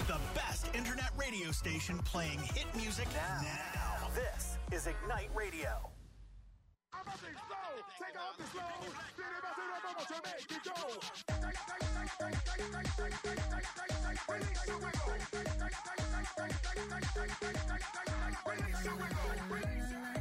The best internet radio station playing hit music now. This is Ignite Radio. I'm up and slow, take off the slow, then if I do the bubble to make it go. Release your wiggle. Release your wiggle. Release your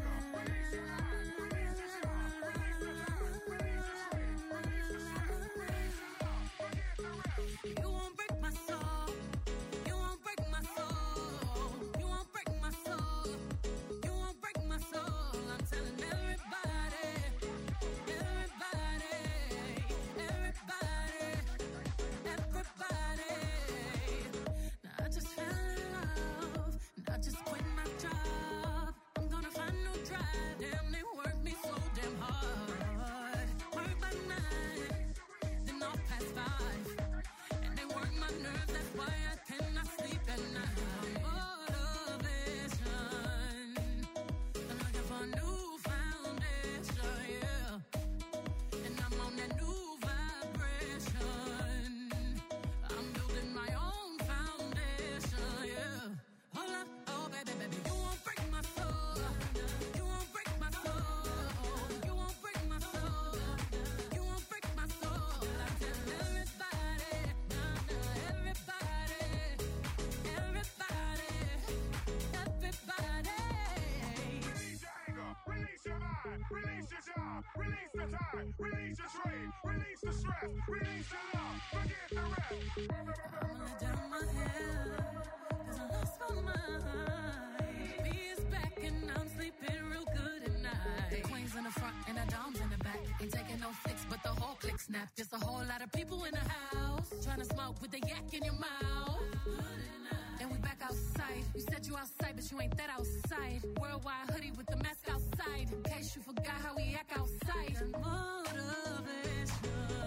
Just a whole lot of people in the house trying to smoke with the yak in your mouth. And we back outside. You said you outside, but you ain't that outside. Worldwide hoodie with the mask outside. In case you forgot how we act outside. Motivation.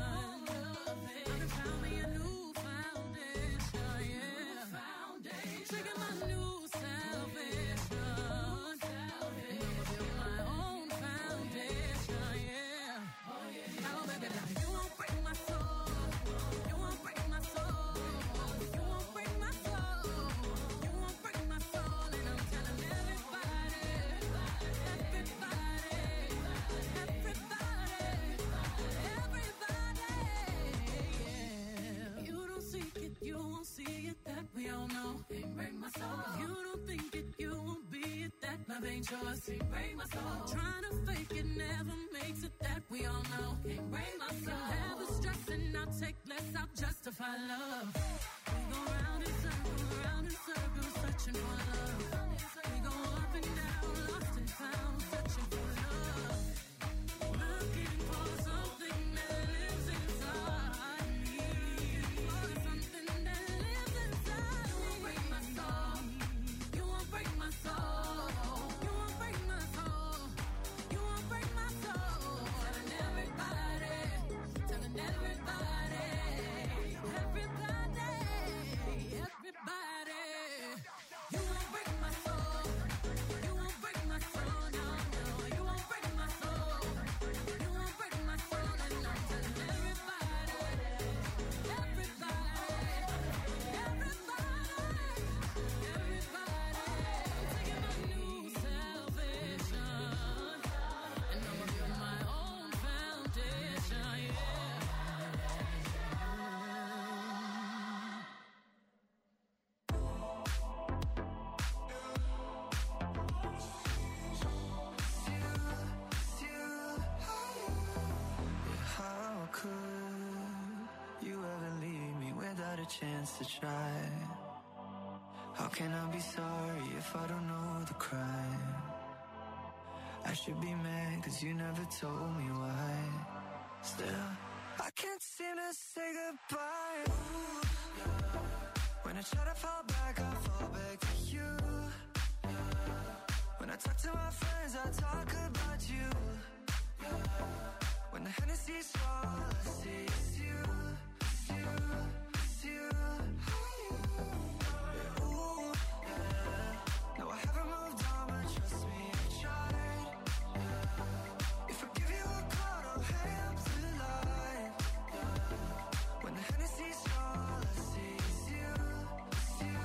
I found me a new foundation. Yeah. Trigger my new salvation. I'ma build my own foundation. Yeah. Oh yeah. Oh baby, like you won't break my soul. You won't break my soul. You won't break my soul. You won't break my soul. And I'm telling everybody, yeah. You don't seek it, you won't see it. That we all know. Can't break my soul. You don't think it, you won't be it. That love ain't yours. Can't break my soul. Trying to fake it never makes it. That we all know. Can't break my soul. Have the stress and I'll take less. I'll justify love. We go round and circles, searching for love. We go up and down, lost and found, searching for love. Looking for something that lives inside me. For something that lives inside me. You won't break my soul. You won't break my soul. You won't break my soul. You won't break my soul. Telling everybody, telling everybody, everybody, everybody. You won't break my soul. You won't break my soul. No, no. You won't break my soul. You won't break my soul. And I'm telling everybody, everybody, everybody, I'm taking my new salvation. And I'ma build my own foundation, yeah. How could you ever leave me without a chance to try? How can I be sorry if I don't know the crime? I should be mad cause you never told me why. Still, I can't seem to say goodbye. Ooh, yeah. When I try to fall back, I fall back to you. Yeah. When I talk to my friends, I talk about you. Yeah. When the Hennessy's all I see is you, it's you, it's you. Yeah, ooh, yeah. No, I haven't moved on, but trust me, I tried. Yeah. If I give you a call, I'll hang up the line. Yeah. When the Hennessy's all I see is you, it's you.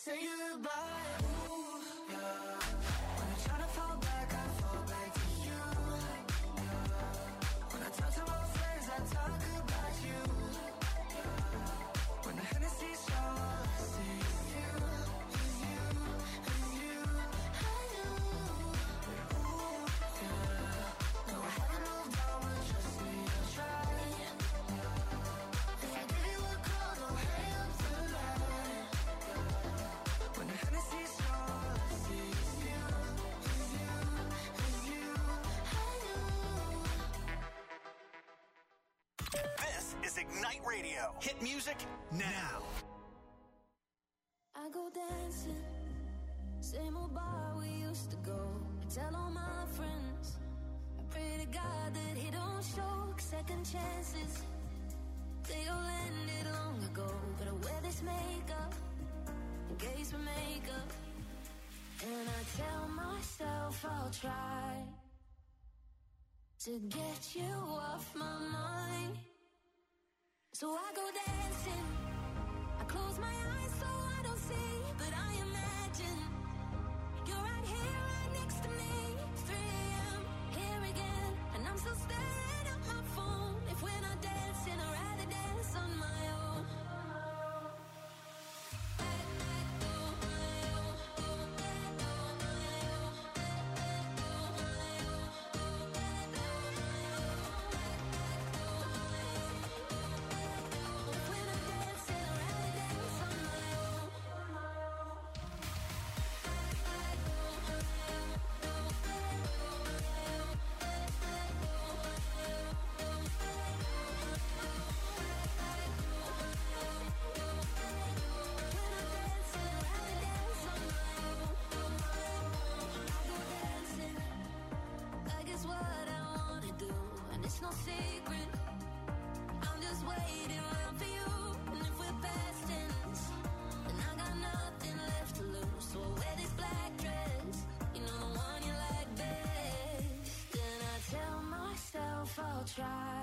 say goodbye. Ooh, yeah. When I try to fall back, I fall back to you. Yeah. When I talk to my friends, I talk about you. Yeah. When the Hennessy's all I see is you, is you, is you. I know. Ooh, yeah. No, I haven't moved on, but trust me, I'll try. Yeah. If I give you a call, don't hang up the line. Yeah. When the Hennessy's all I see is you, is you, is you. I know. This is Ignite Radio. Hit music now. I go dancing, same old bar we used to go. I tell all my friends, I pray to God that he don't show second chances. They all ended long ago, but I wear this makeup in case we make up. And I tell myself I'll try to get you off my mind. So I go dancing, I close my eyes so I don't see, but I imagine you're right here, right next to me. 3 a.m., here again, and I'm still staring at my phone. If we're not dancing, I'd rather dance on my own. If we're not dancing, I'd rather dance on my own. No secret, I'm just waiting around for you. And if we're past tense, then I got nothing left to lose. So I wear this black dress, you know, the one you like best. Then I tell myself I'll try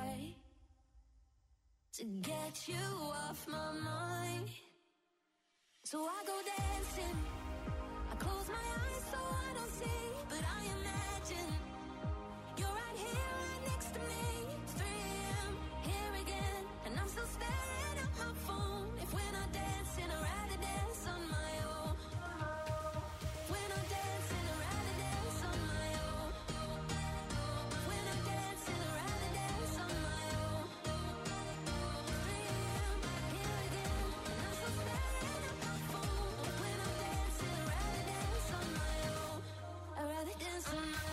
to get you off my mind. So I go dancing, I close my eyes so I don't see, but I imagine you're right here, right next to me. 3 a.m., here again, and I'm still staring at my phone. If we're not dancing, I'd rather dance on my own. If we're not dancing, I'd rather dance on my own. If we're not dancing, I'd rather dance on my own. 3 a.m., here again, and I'm still staring at my phone. If we're not dancing, I'd rather dance on my own. I'd rather dance on my own.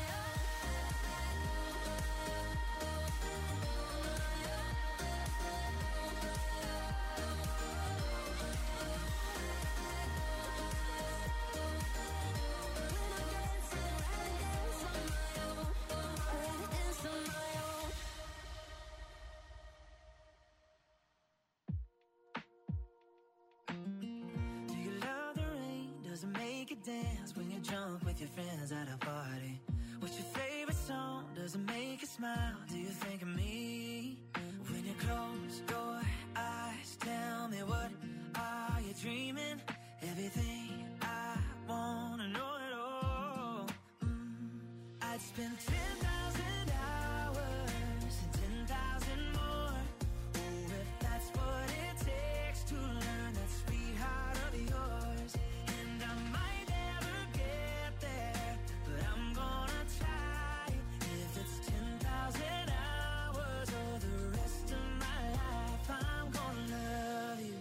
Do you love the rain? Does it make you dance when you're drunk with your friends at a party? What's your favorite song? Does it make you smile? Do you think of me? When you close your eyes, tell me, what are you dreaming? Everything I wanna know it all. I'd spend 10,000 hours and 10,000 more. Oh, if that's what it takes to learn that sweetheart of yours. And I might never get there, but I'm gonna try. If it's 10,000 hours or the rest of my life, I'm gonna love you.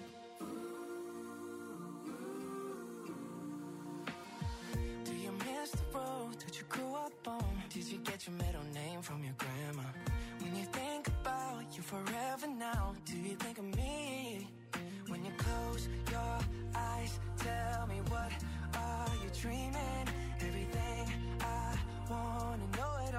Do you miss the road that you grew up on? Did you get your middle name from your grandma? When you think about you forever now, do you think of me? When you close your eyes, tell me, what are you dreaming? Everything I wanna know it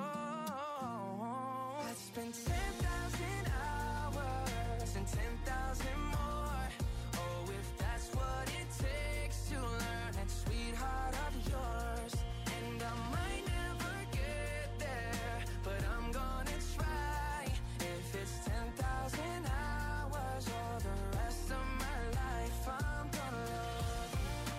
all. I'd spend 10,000 hours and 10,000 more. Oh, if that's what it takes to learn that sweetheart of yours. And I might never get there, but I'm gonna try. If it's 10,000 hours or the rest of my life, I'm gonna love you.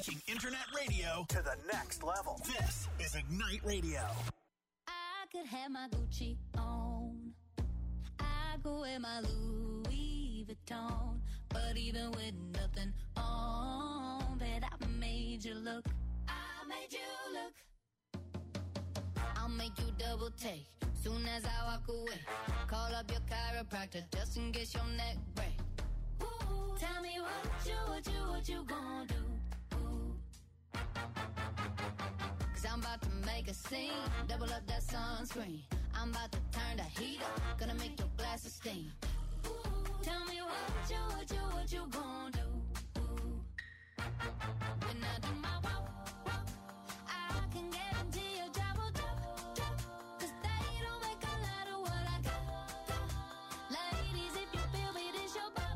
Taking internet radio to the next level. This is Ignite Radio. I could have my Gucci on. I go wear my Louis Vuitton. But even with nothing on, bet I made you look. I made you look. I'll make you double take soon as I walk away. Call up your chiropractor just in case your neck break. Ooh, tell me what you gonna do? Ooh. 'Cause I'm about to make a scene, double up that sunscreen. I'm about to turn the heat up, gonna make your glasses steam. Ooh, tell me what you gonna do? Ooh. When I do my walk, I can guarantee your job will drop. 'Cause they don't make a lot of what I got. Ladies, if you feel me, this your pop.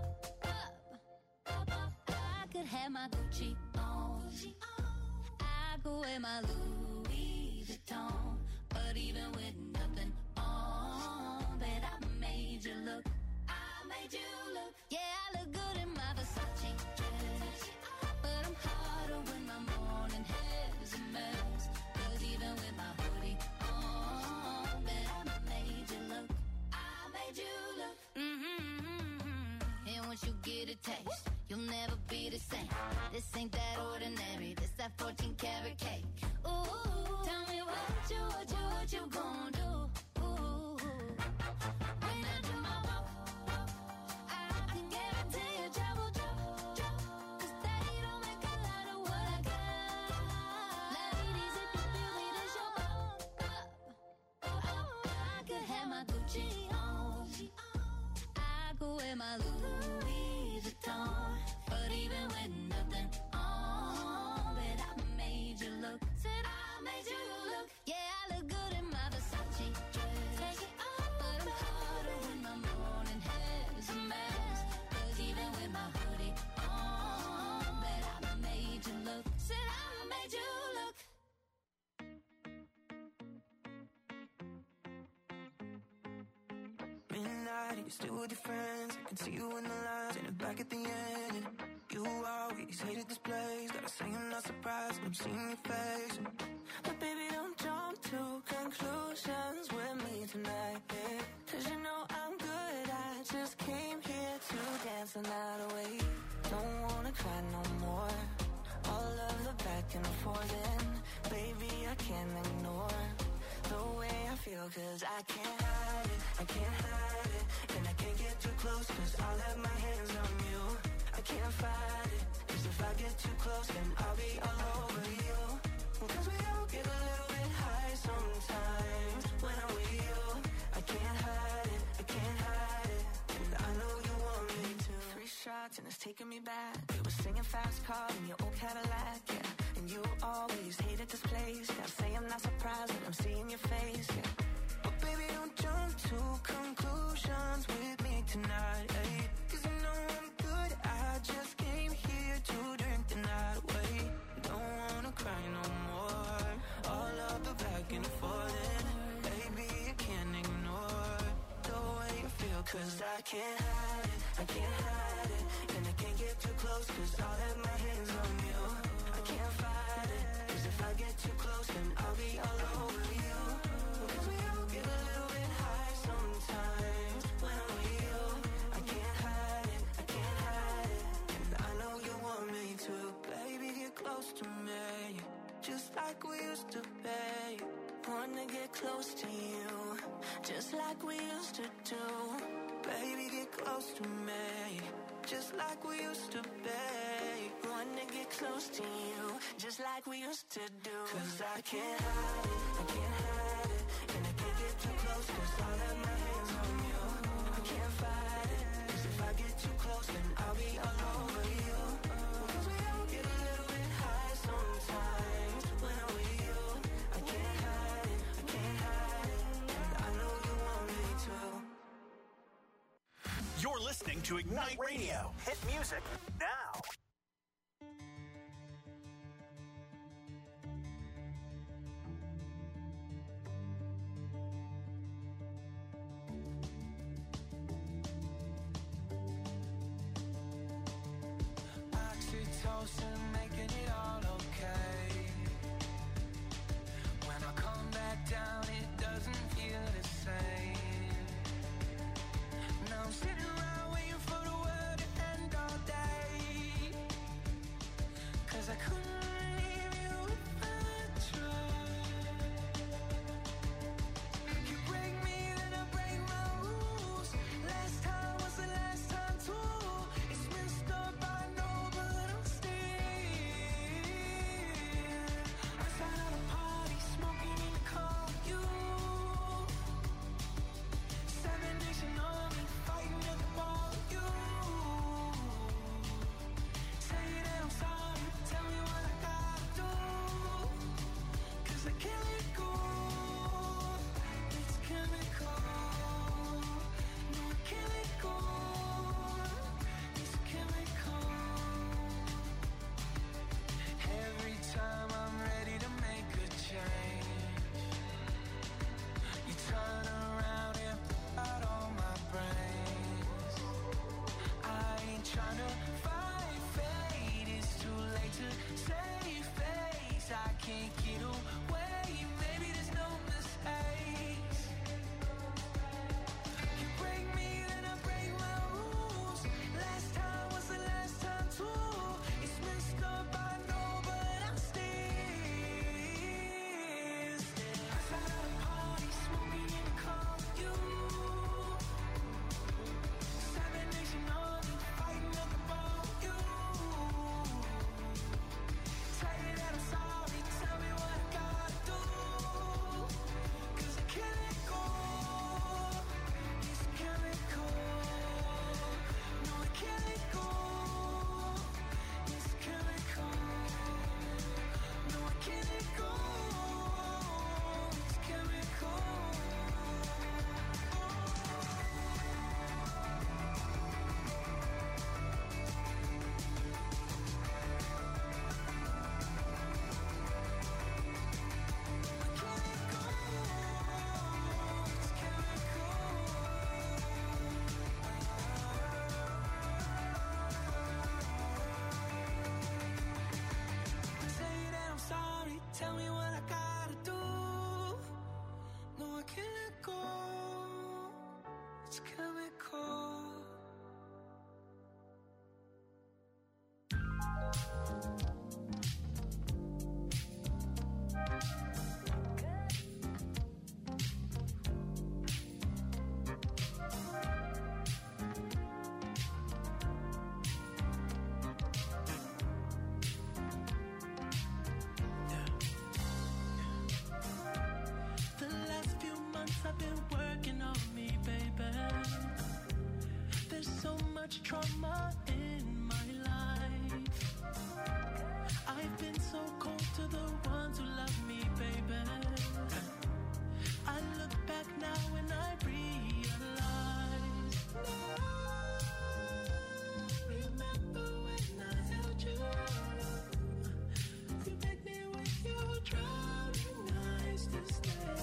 I could have my Gucci on. I could wear my Louis Vuitton. But even with nothing on, bet I made you look. I made you look. Yeah, I look good in my Versace dress. But I'm hotter when my morning hair's a mess. 'Cause even with my hoodie on, bet I made you look. I made you look. And once you get a taste, you'll never be the same. This ain't that ordinary. This that 14 karat cake. Ooh, tell me what you gonna do? Ooh, when I do my walk, I can guarantee your job will drop. 'Cause they don't make a lot of what I got. Ladies, if you feel me, this your pop. I could have my Gucci on. I could wear my Louis Vuitton. But even with nothing on, bet I made you look. Said I made you look. Yeah, I look good in my Versace dress. Take it off, but I'm hotter when my morning hair's a mess. 'Cause even with my hoodie on, bet I made you look. Said I made you look. Midnight, you still with your friends. I can see you in the lines and back at the end. And you always hated this place. Gotta say I'm not surprised when I'm seeing your face. But baby, don't jump to conclusions with me tonight, yeah. 'Cause you know I'm good. I just came here to dance the night away. Don't wanna cry no more. All of the back and forth, and baby, I can't ignore the way I feel. 'Cause I can't hide it, I can't hide it. And I can't get too close 'cause I'll have my hands on you. I can't fight it, 'cause if I get too close then I'll be all over you. 'Cause we all get a little bit high sometimes when I'm with you. I can't hide it, I can't hide it. And I know you want me to. 3 shots and it's taking me back. We were singing fast car in your old Cadillac, yeah. And you always hated this place. Gotta say I'm not surprised when I'm seeing your face, yeah. But baby, don't jump to conclusions with me tonight, eh? 'Cause you know I'm good. I just came here to drink the night away. Don't wanna cry no more. All of the back and forth, and baby, you can't ignore the way you feel. 'Cause I can't hide it, I can't hide it. And I can't get too close 'cause I'll have my hands on you. I can't fight it, 'cause if I get too close then I'll be all over you. 'Cause we all get a little bit high sometimes when I'm with you. I can't hide it, I can't hide it. And I know you want me to. Baby, get close to me, just like we used to be. Wanna get close to you, just like we used to do. Baby, get close to me, just like we used to be. Wanna get close to you, just like we used to do. 'Cause I can't hide it, I can't hide it. And I can't get too close 'cause I'll have my hands on you. I can't fight it, 'cause if I get too close then I'll be all over you. 'Cause we all get a little bit high sometimes when I'm with you. I can't hide it, I can't hide it. And I know you want me to. You're listening to Ignite Radio. Hit music now. Oxytocin, making it all much trauma in my life. I've been so cold to the ones who love me, baby. I look back now and I realize. Remember when I held you? You begged me with your drowning eyes to stay.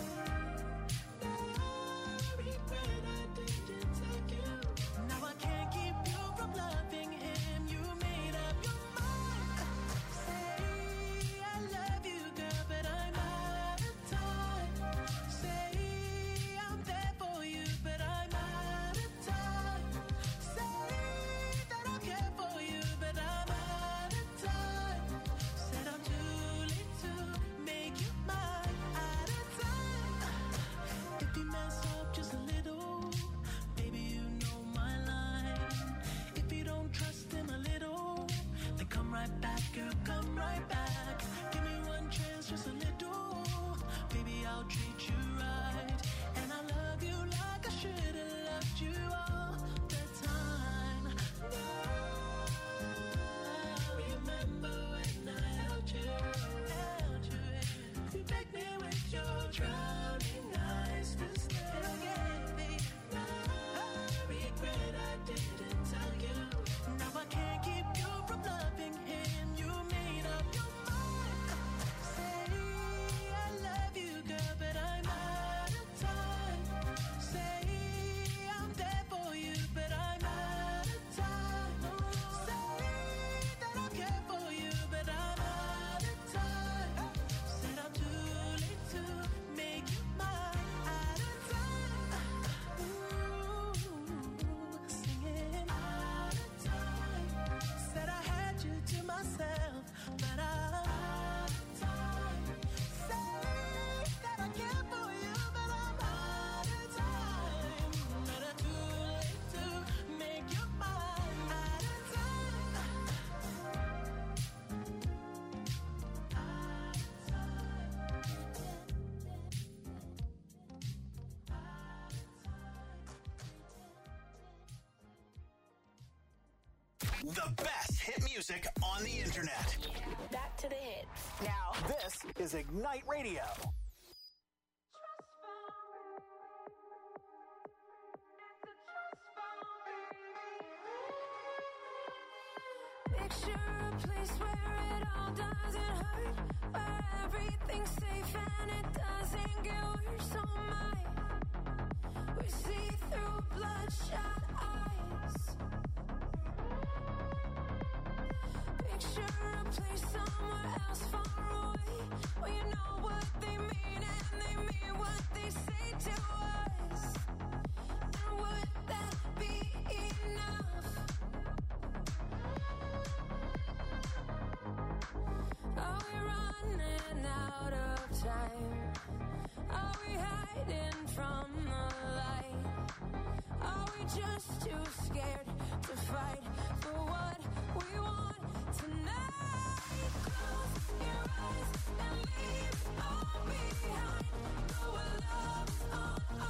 Regret I didn't take you. Now I can't keep you from loving him. You made up your mind. Say I love you, girl, but I'm out of time. Say I'm there for you, but I'm out of time. Say that I care for you, but I'm out of time. Said I'm too late to make you mine. Out of time. If you mess up just a little, baby, you know my line. If you don't trust him a little, then come right back, girl, come right back. Give me one chance, just a little. Baby, I'll treat you right. And I love you like I should have loved you all the time. Now, remember when I held you? You begged me with your drowning eyes to stay. Regret I didn't tell you. Now I can't keep you from loving him. You made up your mind. Say I love you, girl, but I'm out of time. Say I'm there for you, but I'm out of time. Say that I care for you, but I'm out of time. Said I'm too late to make you mine. Out of time. Singing out of time. Said I had you to myself, but I'm out of time. Say that I care for you, but I'm out of time. But I'm too late to make you mine. Out of time. The best hit music on the internet. Back to the hits. Now, this is Ignite Radio. Picture a place where it all doesn't hurt, where everything's safe and it doesn't get worse. Oh my, we see through bloodshot eyes. Picture a place somewhere else far away, where you know what they mean and they mean what they say to us. And would that be enough? Are we running out of time? Are we hiding from the light? Are we just too scared to fight for what we want tonight? Close your eyes and leave all behind. Know what love is on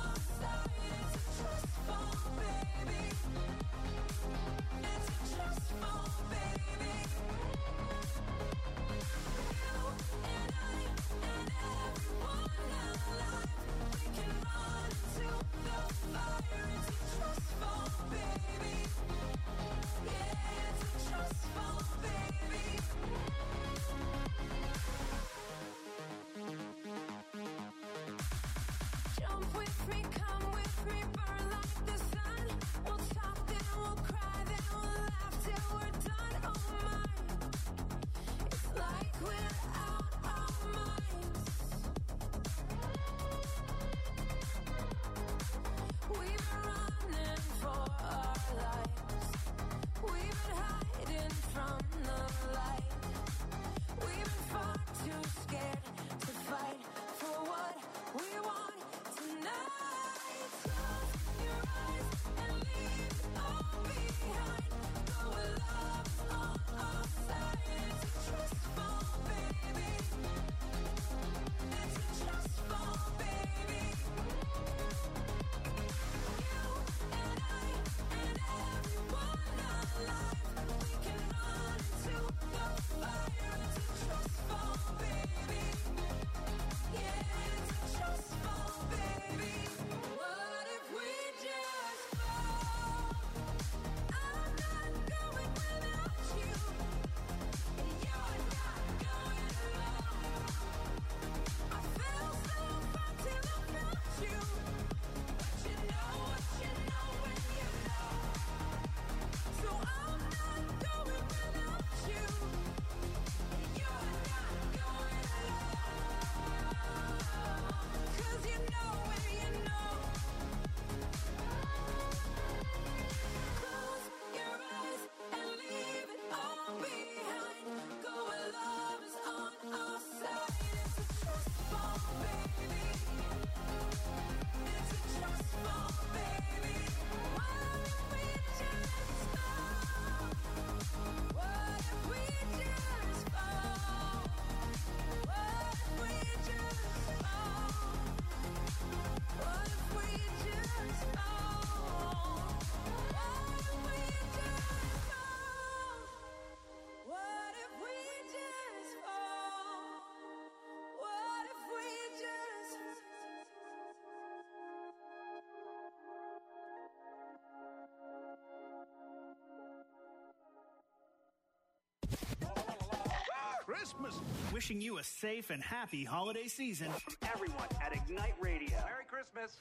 Christmas. Wishing you a safe and happy holiday season. Everyone at Ignite Radio. Merry Christmas.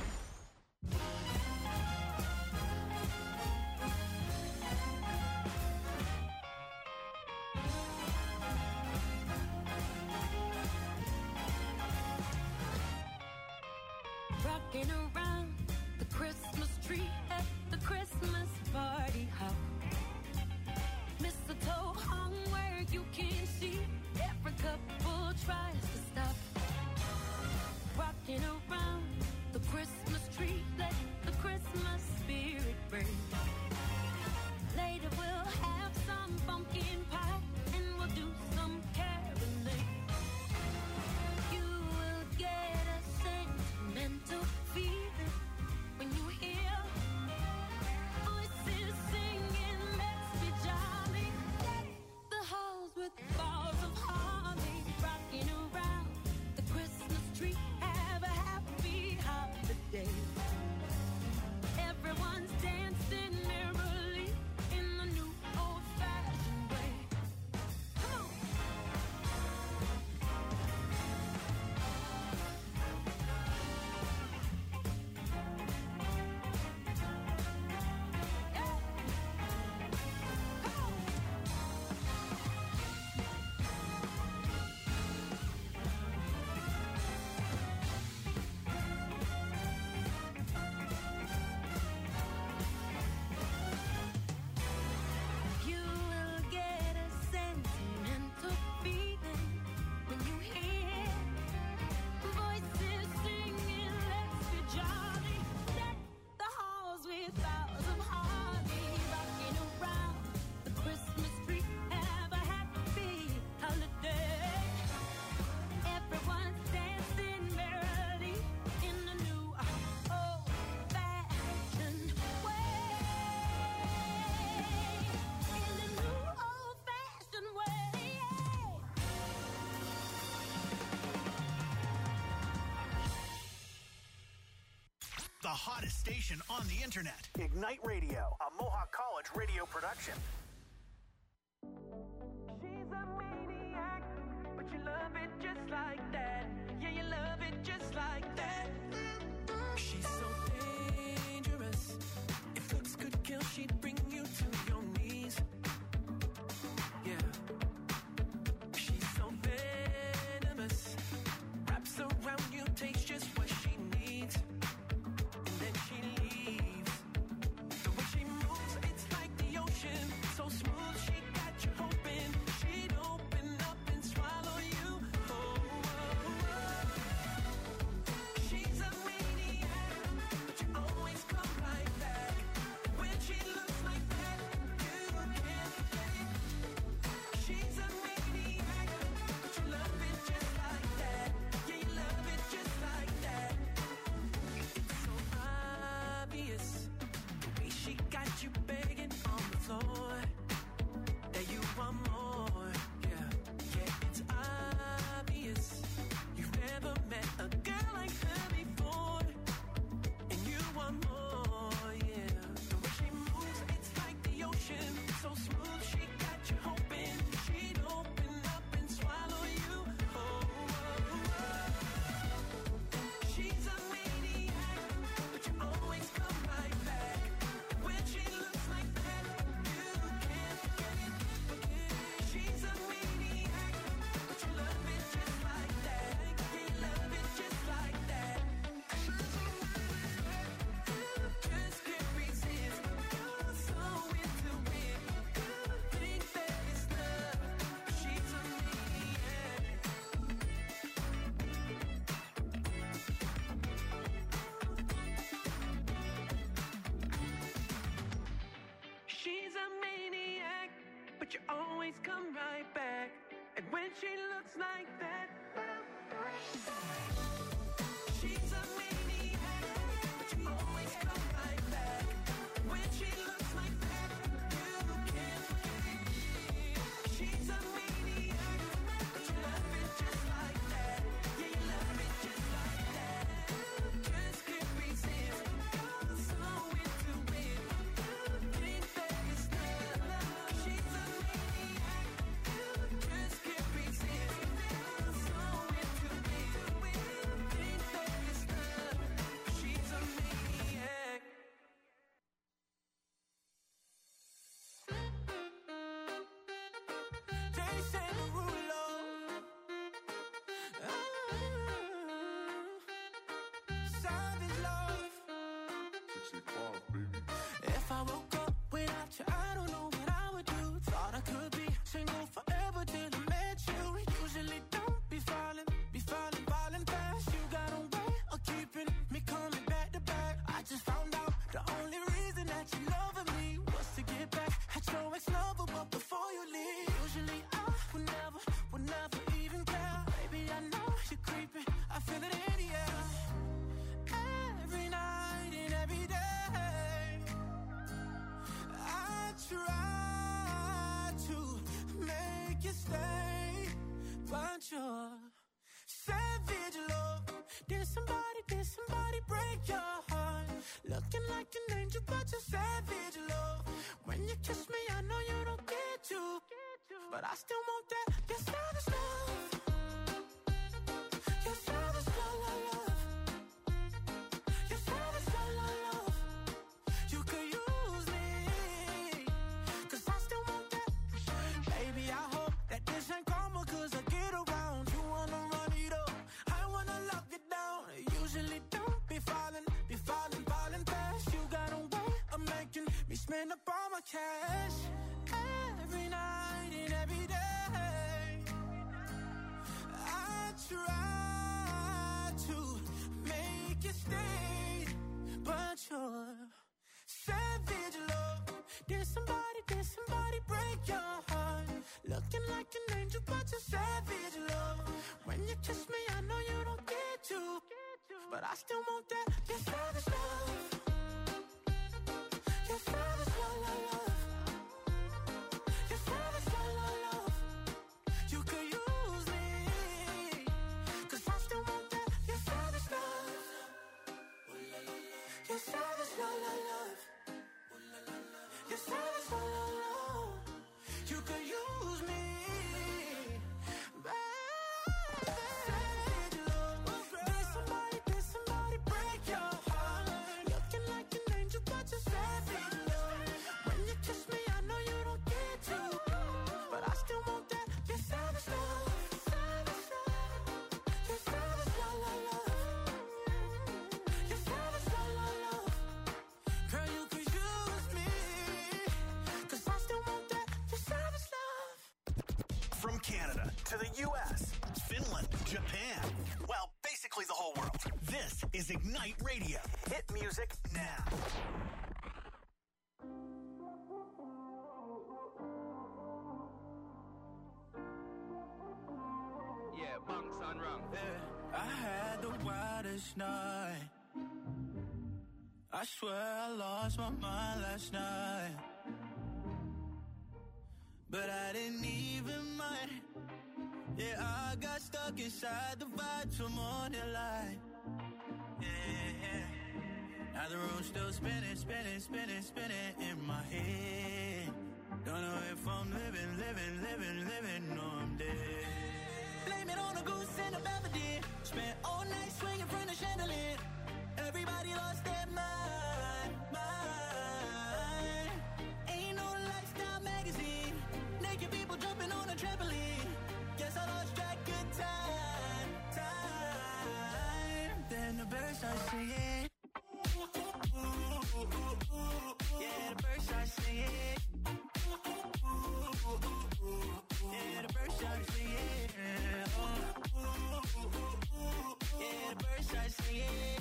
Rocking around the Christmas tree at the Christmas party hop. Mistletoe hung where you can see. Every couple tries to stop. Rocking around the Christmas tree, let the Christmas spirit bring. Later we'll have some pumpkin pie and we'll do some caroling. You will get a sentimental feeling when you hear voices singing, let's be jolly. Deck the halls with balls of holly, rocking around the Christmas tree. Have a happy holiday. Everyone's dancing merrily in the new old-fashioned way. Come on. You will get a sentimental feeling when you hear voices singing, let's be jolly. Deck the halls with boughs of holly, rocking around the Christmas tree. Have a happy holiday. Everyone's dancing merrily in the new old-fashioned way. In the new old-fashioned way. The hottest station on the internet. Ignite Radio, a Mohawk College radio production. She's a maniac, but you love it just like that. Yeah, you love it just like that. She's so dangerous. If looks could kill, she'd bring you to your knees. Yeah. She's so venomous. Wraps around you, takes just what she needs. And then she leaves. The way she moves, it's like the ocean. So smooth, she got you hoping she'd open up and swallow you. Oh, oh, oh. She's a maniac, but you always come right back. When she looks like that, you can't forget it. She's a maniac, but you love it just like that. Yeah, you love it just like that. It's so obvious, the way she got you begging on the floor, that you want more. Yeah, yeah, it's obvious. You've never met a girl like her before, and you want more. Yeah, the way she moves, it's like the ocean. So smooth, she got you hoping she'd open up and swallow you. Oh, oh, oh. She's a maniac, but you always come right back. When she looks like that, you can't forget it. She's a maniac, but you love it just like that. Yeah, you love it just like that. Just can't resist. You're so into it. Think that it's love, but she's a maniac. She's a maniac, but you always come right back. And when she looks like that, she's a maniac, but you always come right back. When she looks like that, you can't forget it. She's a maniac, but you love it just like that. Yeah, you love it just like that. Just can't resist. You're so into it. Think that it's love. She's a maniac. Just can't shit off, baby. If I woke up without you, I don't know what I would do. Thought I could be single forever till I met you. Usually don't be falling fast. You got a way of keeping me coming back to back. I just found out the only reason that you loving me was to get back at your ex-lover, but before you leave, usually I would never even care. Baby, I know you're creeping, I feel it in the air. Every night and every day, I try to make you stay, but you're savage love. Did somebody break your heart? Looking like an angel, but you're savage love. When you kiss me, I know you don't get to, but I still want that. You're savage love. You're savage love. You're savage love. You could use me, 'cause I still want that. Baby, I hope that this ain't karma, 'cause I get around. You wanna run it up, I wanna lock it down. Usually don't be falling fast. You got a way of making me spend up all my cash. Every night and every day, I try to make you stay, but you're savage love. Did somebody break your heart? Looking like an angel, but you're savage love. When you kiss me, I know you don't get to, but I still want that. You're savage love. You're savage love. You're savage love. You could use me, 'cause I still want that. You're savage love. You're savage love. You're savage love. You could use me, baby. Savage love. Did somebody break your heart? Looking like an angel, but you're savage love. When you kiss me, I know you don't get to, but I still want that. You're savage love. You're savage love. You're savage love. Girl, you could use me, 'cause I still want that. You're savage love. From Canada to the U.S., Finland, Japan, well, basically the whole world. This is Ignite Radio. Hit music now. Yeah, bunks on rung. I had the wildest night. I swear I lost my mind last night, but I didn't even mind. Yeah, I got stuck inside the vibe till morning light. Yeah. Now the room's still spinning in my head. Don't know if I'm living, or I'm dead. Blame it on a goose and a Belvedere. Spent all night swinging from the chandelier. Everybody lost their mind. Ain't no lifestyle magazine. Naked people jumping on a trampoline. Guess I lost track of time. Then the birds start singing. Yeah, the birds start singing. Yeah, the birds start singing. Yeah, the birds start singing.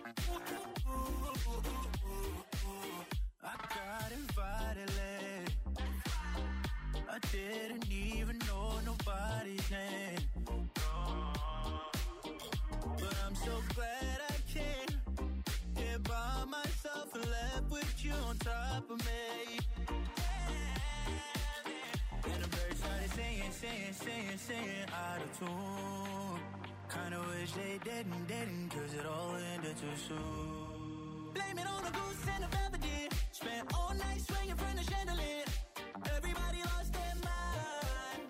I got invited late. I didn't even know nobody's name. But I'm so glad I came here by myself and left with you on top of me. And the birds started singing out of tune. Kinda wish they didn't, 'cause it all ended too soon. Blame it on a goose and a Belvedere. Spent all night swinging from the chandelier. Everybody lost their mind.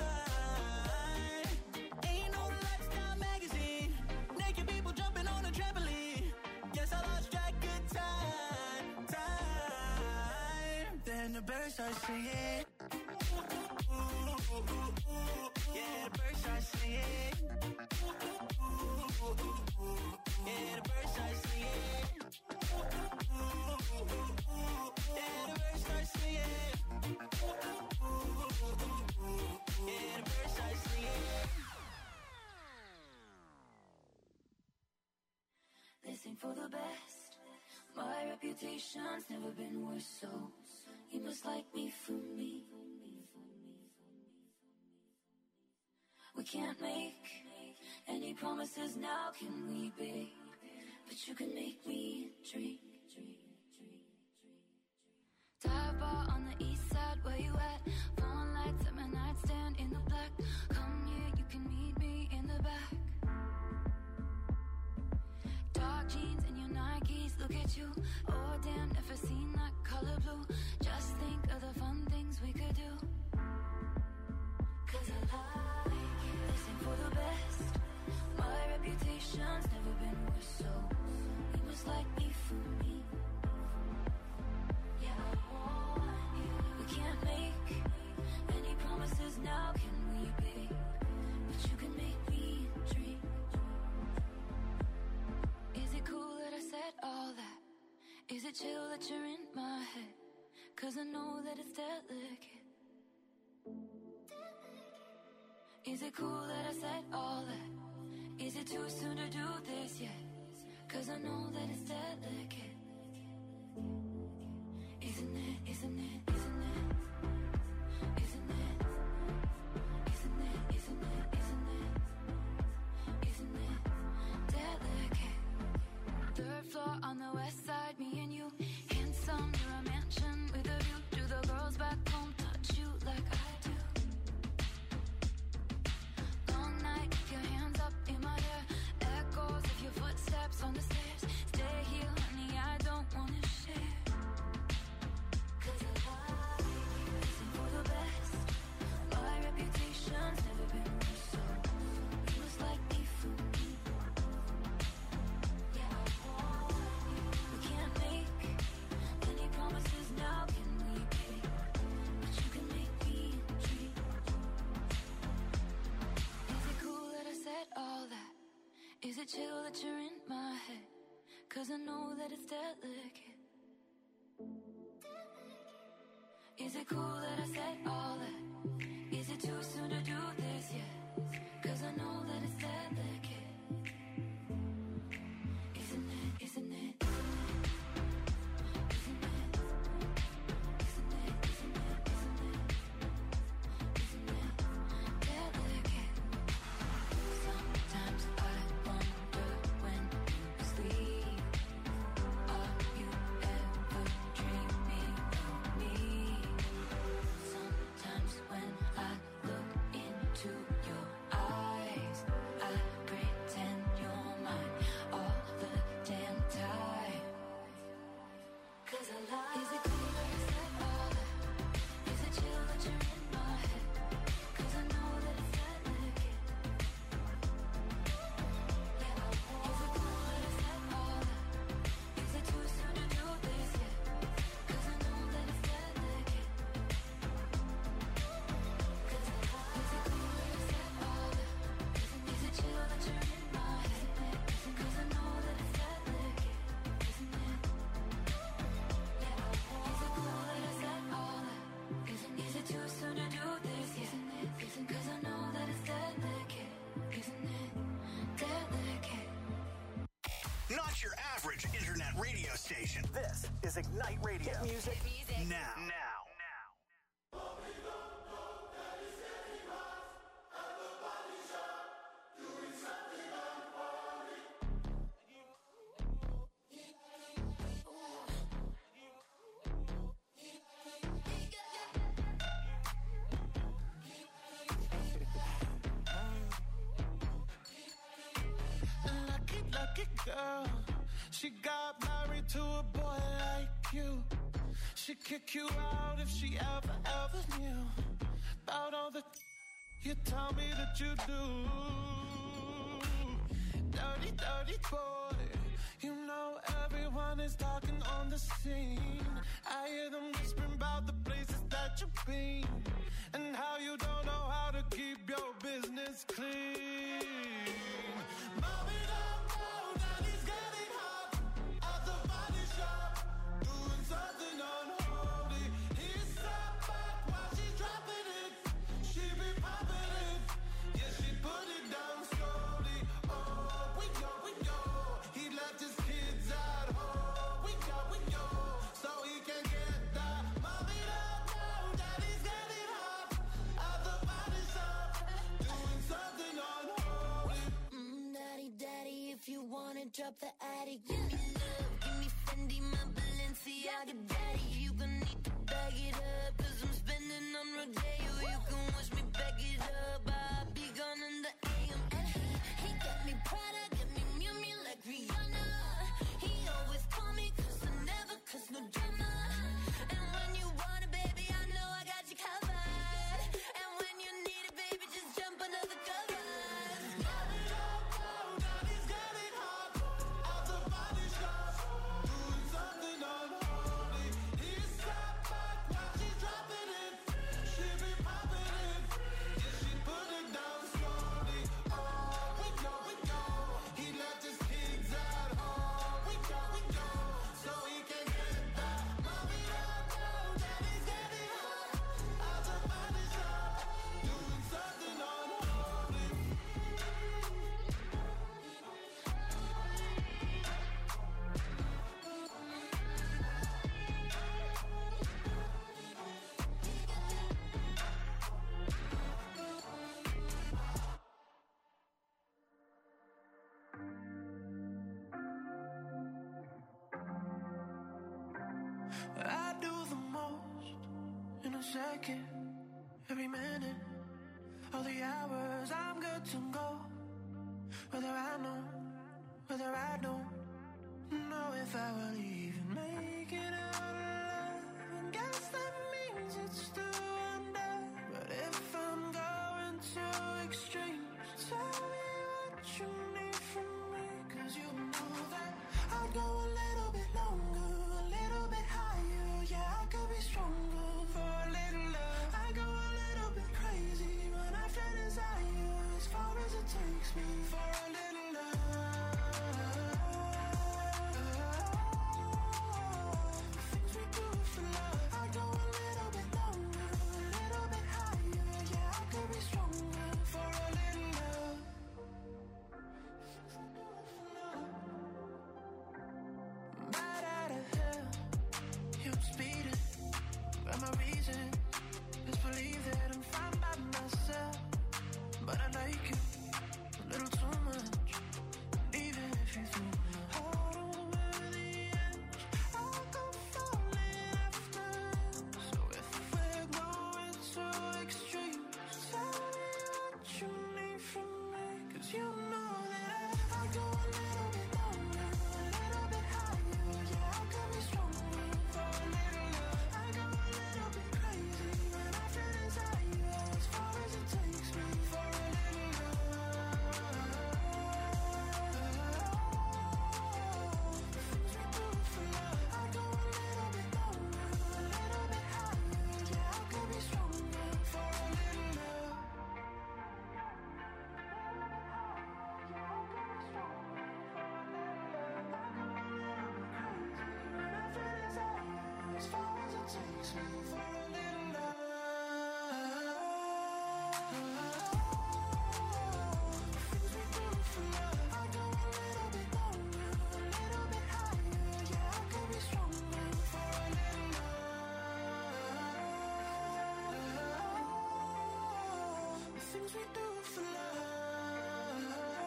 Ain't no lifestyle magazine. Naked people jumping on a trampoline. Guess I lost track of time. Then the birds start singing. Yeah, the birds start singing. Yeah, the birds start singing. Yeah, the birds start singing. Yeah, the birds start singing. They sing for the best. My reputation's never been worse, so you must like me for me. We can't make any promises now, can we, babe? But you can make me dream. Dive bar on the east side, where you at? Phone lights at my nightstand in the black. Come here, you can meet me in the back. Dark jeans and your Nikes, look at you. Oh damn, never seen that color blue. Just think of the fun things we could do. Cause I like listen for the best. My reputation's never been worse, so you must like me for me. Yeah, I want you. We can't make any promises now, can we, babe? But you can make me dream. Is it cool that I said all that? Is it chill that you're in my head? Cause I know that it's delicate. Is it cool that I said all that? Is it too soon to do this yet? Cause I know that it's delicate. Isn't it, isn't it, isn't it? Isn't it? Isn't it, isn't it, isn't it? Isn't it delicate? Third floor on the west side, me and you. Handsome, you're a mansion with a view. Do the girls back home touch you like I do? Long night, your hands up in my hair. Echoes of your footsteps on the stairs. Stay here, honey, I don't wanna share. Cause I like listen for the best. My reputation's never been worse, so you must like me for me. Yeah, I want you. We can't make any promises now, can we, babe? But you can make me dream. Is it cool that I said all that? Is it chill that you're in my head? Cause I know that it's delicate. Is it cool that I said all that? Is it too soon to do this yet? Cause I know that it's delicate. Isn't it, isn't it, isn't it? Isn't it? Isn't it, isn't it, isn't it? Isn't it delicate? Sometimes I wonder when you sleep, are you ever dreaming of me? Sometimes when I look into your eyes, I pretend you're mine all the damn time. Cause I like. Is it cool that I said all that? Is it chill that you're in my head? Cause I know that it's delicate. Yeah, I want. Is it cool that I said all that? Is it too soon to do this yet? Cause I know that it's delicate. Cause I like. Is it cool that I said all that? Is it chill that you're in my head? Cause I know that it's delicate. Isn't it? Yeah, I want. Is it cool that I said all that? Is it too soon to do this yet? Isn't it? Cause I know that it's delicate. Isn't it? Delicate. Not your average internet radio station. This is Ignite Radio. Hit music Now. Lucky girl, she got married to a boy like you. She'd kick you out if she ever knew about all the you tell me that you do. Dirty, dirty boy, you know everyone is talking on the scene. I hear them whispering about the places that you've been and how you don't know how to keep your business clean. Mommy, don't know that he's getting hot at the body shop, doing drop the attic. Give me love, give me Fendi, my Balenciaga daddy. You gon' need to bag it up, cause I'm spending on Rodeo. You can wish me back it up, I'll be gone in the AM. And he got me Prada, got me Miu Miu like Rihanna. He always call me cause I never cause no drama. And when you want it, baby, I know I got you covered. And when you need it, baby, just jump under the covers. Got it all down, daddy's got it hot. Out the body shop, doing something unholy. He's sat back while she's dropping it. She be popping it. Yeah, she put it down slowly. Oh, we know. He left his kids at home. We know. So he can get back. Mommy up, daddy's got it hot. Out the body shop, doing something unholy. I do the most in a second, every minute, all the hours I'm good to go. Whether I know, whether I don't know if I will even make it out alive. And guess that means it's still under. But if I'm going too extreme, tell me what you need from me. Cause you know that I'd go a little bit longer, a little bit higher. Yeah, I could be stronger for a little love. I go a little bit crazy when I feel desire, as far as it takes me for a little love. The things we do for love. I go a little bit longer, a little bit higher. Yeah, I could be stronger for a little love. Right out of hell, you're speeding. But my reason is believe that I'm fine by myself. But I like you a little too much. Even if you threw my heart over the edge, I'll go falling after. So if we're going too extreme, tell me what you need from me. Cause you know that I go a little bit longer, a little bit higher. Yeah, I could be stronger for a little love. I go a little bit crazy when I feel desire, as far as it takes me for a little love. The things we do for love. I go a little bit longer, a little bit higher. Yeah, I could be stronger for a little love. As far as it takes me for a little love. Things we do for love. I go a little bit longer, a little bit higher. Yeah, I could be stronger for a little love. The things we do for love.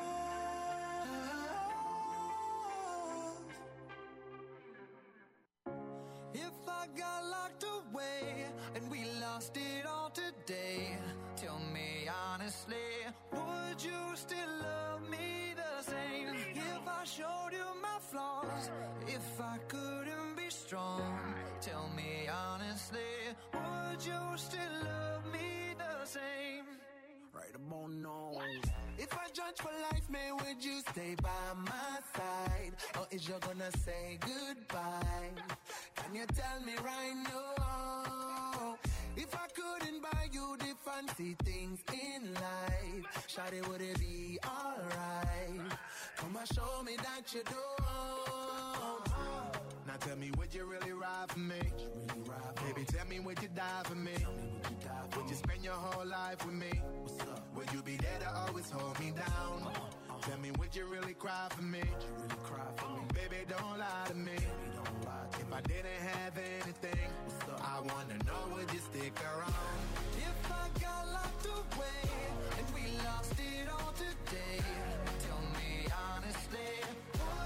If I got locked away and we lost it all today, tell me honestly, would you still love me the same? If I showed you my flaws, if I couldn't be strong, tell me honestly, would you still love me the same? Right about now. If I judge for life, man, would you stay by my side? Or is you gonna say goodbye? Can you tell me right now? If I couldn't buy you the fancy things in life, shawty, would it be alright? Come and show me that you don't. Now tell me, would you really ride for me? Baby, tell me, would you die for me? Would you spend your whole life with me? Would you be there to always hold me down? Tell me, would you really cry for me? Baby, don't lie to me. If I didn't have anything, I wanna know, would you stick around? If I got locked away and we lost it all today, tell me honestly,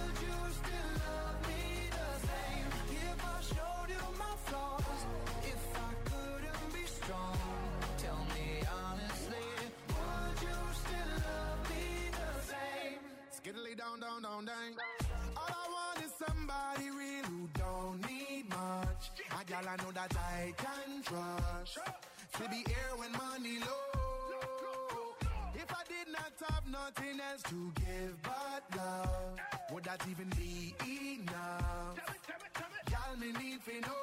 I can trust to be here when money low. If I did not have nothing else to give but love, would that even be enough? Y'all me need to know.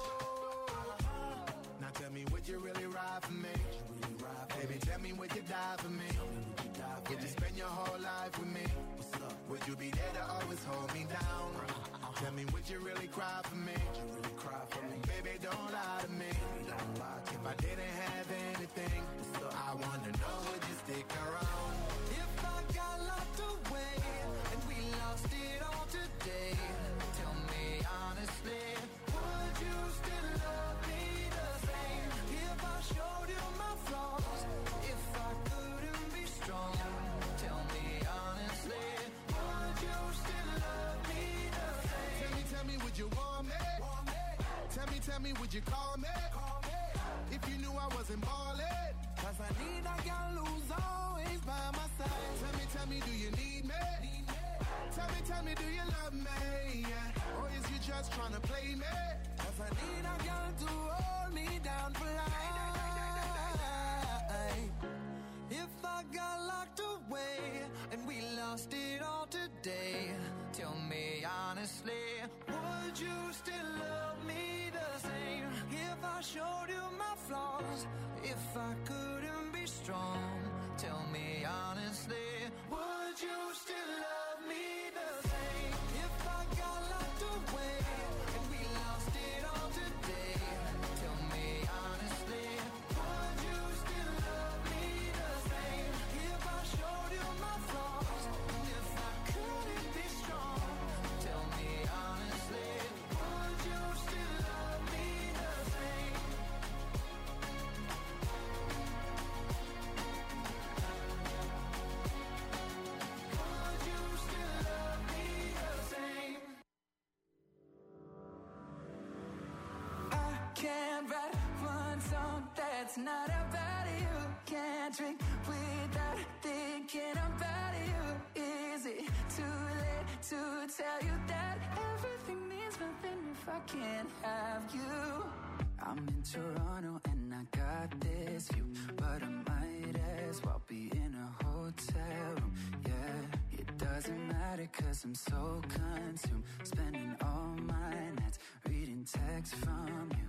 Now tell me, would you really ride for me? Baby, tell me, would you die for me? Would you spend your whole life with me? Would you be there to always hold me down? Tell me, would you really cry for me? Baby, don't lie to me. If I didn't have anything, I wanna know, would you stick around? If I got locked away and we lost it all today, tell me honestly, would you still love me the same? If I showed you my flaws, if I couldn't be strong, tell me honestly, would you still love me the same? Tell me, would you want me? Tell me, would you call me? If you knew I wasn't ballin', 'cause I need a girl who's always by my side. Tell me, do you need me? Tell me, do you love me? Yeah. Or is you just tryna play me? 'Cause I need a girl to hold me down for life. If I got locked away and we lost it all today, tell me honestly, would you still love me the same? If I showed you my flaws, if I couldn't be strong, tell me honestly, would you still love me the same? If I got locked away and we lost it all today, tell me honestly, would you still love me the same? If I showed you my flaws, and if I couldn't be strong, tell me honestly, would you still love me the same? Would you still love me the same? I can't write one song that's not about you. Can't drink without thinking about you. Is it too late to tell you that everything means nothing if I can't have you? I'm in Toronto and I got this view, but I might as well be in a hotel room. Yeah, it doesn't matter 'cause I'm so consumed, spending all my nights reading texts from you.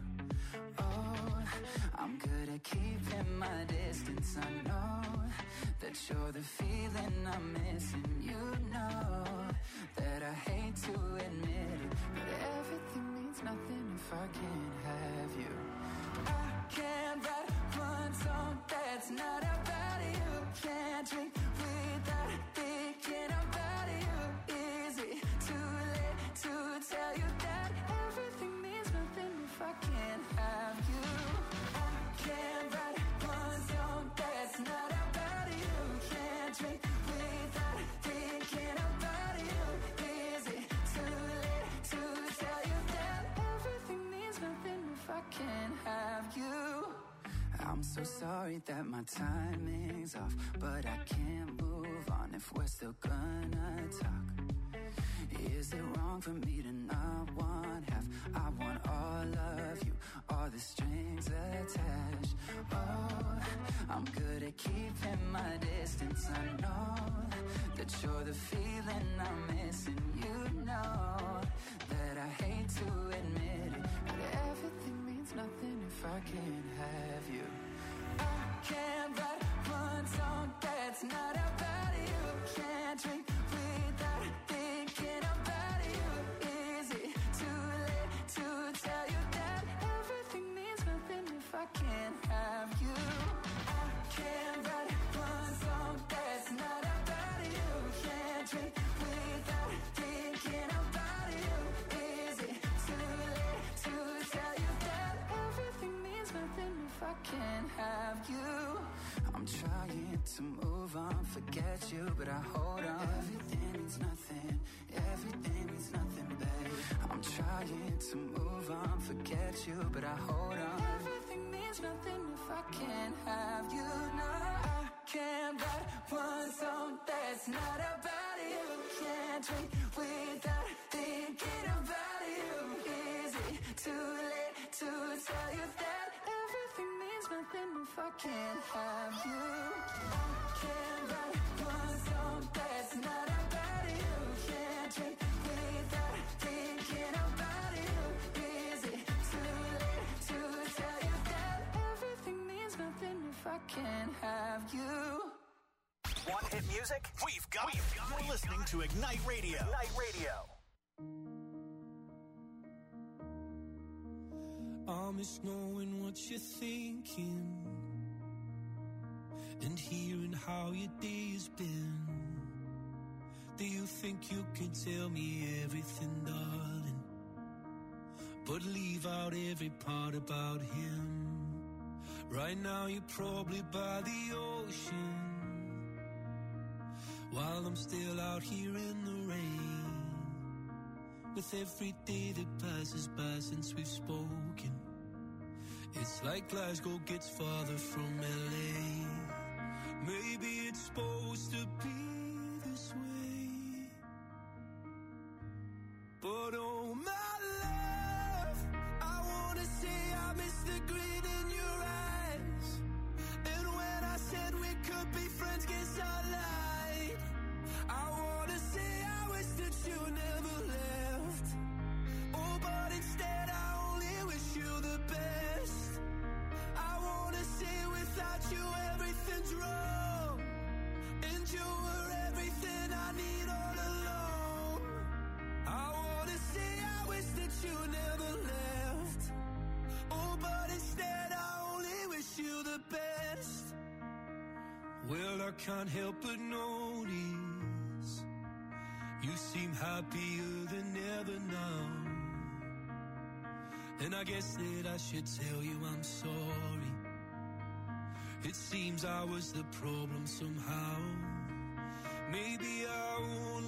Oh, I'm good at keeping my distance. I know that you're the feeling I'm missing. You know that I hate to admit it, but everything means nothing if I can't have you. I can't write one song that's not about you. Can't drink without thinking about you. Is it too late to tell you that everything means nothing if I can't have you? I can't write one song that's not about you. Can't drink without thinking about you. Is it too late to tell you that everything means nothing if I can't have you? I'm so sorry that my timing's off, but I can't move on if we're still gonna talk. Is it wrong for me to not want half? I want all of you, all the strings attached. Oh, I'm good at keeping my distance. I know that you're the feeling I'm missing. You know that I hate to admit it, but everything means nothing if I can't have you. I can't write one song that's not about you. Can't drink without thinking about you. Is it too late to tell you that everything means nothing if I can't have you? I can't write one song that's not about you. Can't drink without thinking about you. Is it too late to tell you that everything means nothing if I can't have you? I'm trying to move on, forget you, but I hold on. Everything means nothing, everything means nothing, babe. I'm trying to move on, forget you, but I hold on. Everything means nothing if I can't have you. No, I can't write one song that's not about you. Can't drink without thinking about you. Is it too late to tell you that everything means nothing if I can't have you. I can't write one song that's not about you. Can't drink without thinking about you. Is it too late to tell you that everything means nothing if I can't have you? Want hit music? We've got it. You're listening to Ignite Radio. Ignite Radio. I miss knowing what you're thinking and hearing how your day has been. Do you think you can tell me everything, darling, but leave out every part about him? Right now you're probably by the ocean, while I'm still out here in the rain. With every day that passes by since we've spoken, it's like Glasgow gets farther from LA. Maybe it's supposed to be this way, but oh my love, I wanna say I miss the grin in your eyes. And when I said we could be friends, guess I lied. I wanna say I wish that you never left. Oh, but instead I only wish you the best. I wanna say without you everything's wrong, and you were everything I need all along. I wanna say I wish that you never left. Oh, but instead I only wish you the best. Well, I can't help but notice you seem happier than ever now. And I guess that I should tell you I'm sorry. It seems I was the problem somehow. Maybe I won't